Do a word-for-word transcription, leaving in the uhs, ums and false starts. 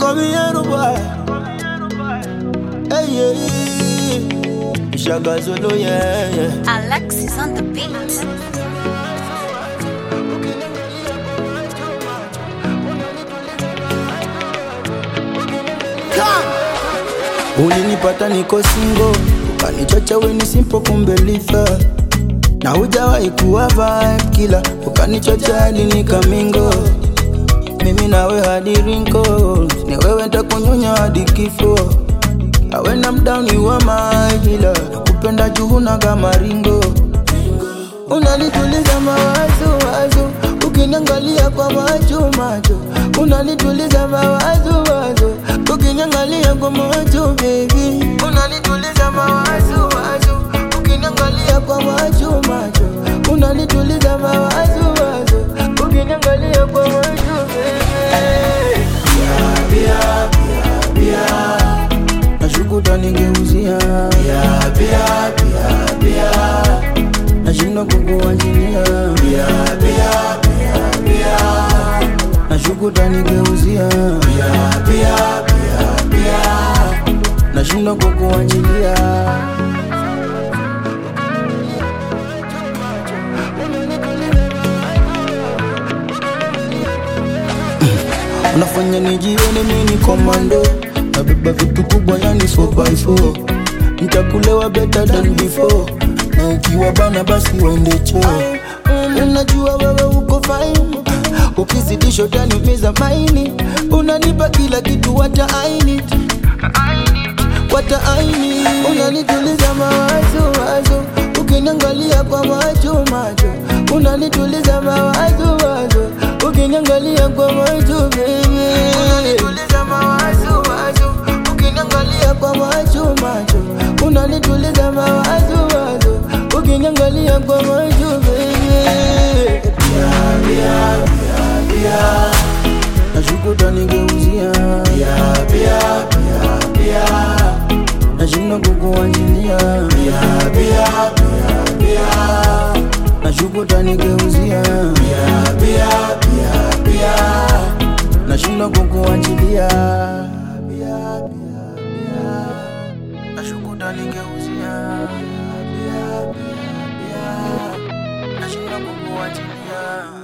call me Yoruba. Hey, yeah. Shagazolo, yeah, yeah. Alexis on the beat. Ulinipata niko single, ukanichocha we ni simple kumbe litha. Na hujawahi kuwa vibe killer, ukanichocha hadi nikamingo. Mimi nawe hadi wrinkles, ni wewe nitakunyonya hadi kifo. When I'm down you are my healer, nakupenda juu na kama ringo. Unanituliza mawazo wazo, ukiniangalia kwa macho macho. Unanituliza mawazo wazo, ukiniangalia kwa macho baby. Unanituliza mawazo wazo, ukiniangalia kwa macho macho. Unanituliza mawazo wazo, ukiniangalia kwa macho baby. Bia bia bia bia, nashukuta ningeuzia. Bia bia bia bia, nashinda kukuachilia. Bia bia bia bia, nashukuta ningeuzia. Bia bia bia bia, nashinda kukuachilia. Unafanya nijione mimi komando, nabeba vitu kubwa yani four by four. Nitakulewa better than before, na ukiwa bana basi wende choo. Unajua wewe uko fine, ukizidisha utaniumiza maini. Unanipa kila kitu hata I need, hata I need. Unanituliza mawazo wazo, ukiniangalia kwa macho macho. Unanituliza mawazo wazo, ukiniangalia kwa macho baby. Unanituliza mawazo wazo, ukiniangalia kwa macho macho. Unanituliza mawazo wazo, ukiniangalia kwa macho baby. Bia bia bia bia, nashukuta ningeuzia. Bia bia bia bia, nashinda kukuachilia. Bia bia bia bia, nashukuta ningeuzia. Bia bia bia bia, nashinda kukuachilia. Bia bia bia, nashukuta ningeuzia. Bia bia bia, nashinda kukuachilia.